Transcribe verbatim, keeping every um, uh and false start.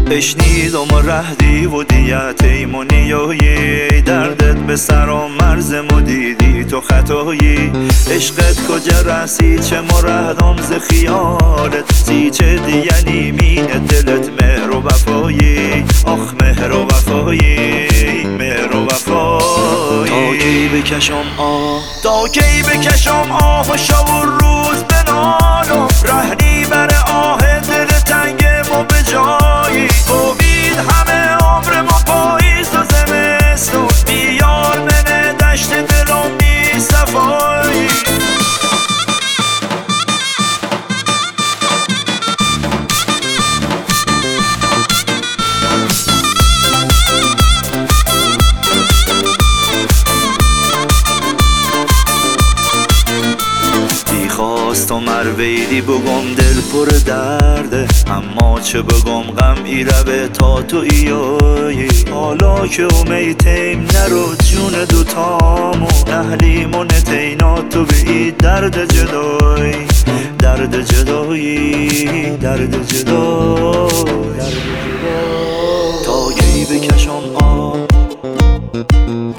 بشنیدم و رهدی و دیت ایمونیایی، دردت به سرام مرزم و دیدی تو خطایی. عشقت کجا رسی چه مرهدم ز خیالت، سی چه دیگه نیمینه دلت مهر و وفایی. آخ مهر و وفایی، مهر و وفایی. تا کی بکشم آه، تا کی بکشم آه و شب و روز بنالم، رهنی بر آه دل تنگم و به جایی. امید همه عمرم و پاییز و زمستون، بیار من دشت دلم بی صفایی. خواستم مرویدی بگم دل پر درده، اما چه بگم غم ایره به تا تو ایایی. حالا که امیتیم نرو جون دوتامو، نهلیمو نتینا تو به ای درد جدایی. درد جدایی، درد جدایی. تا کی بکشم آه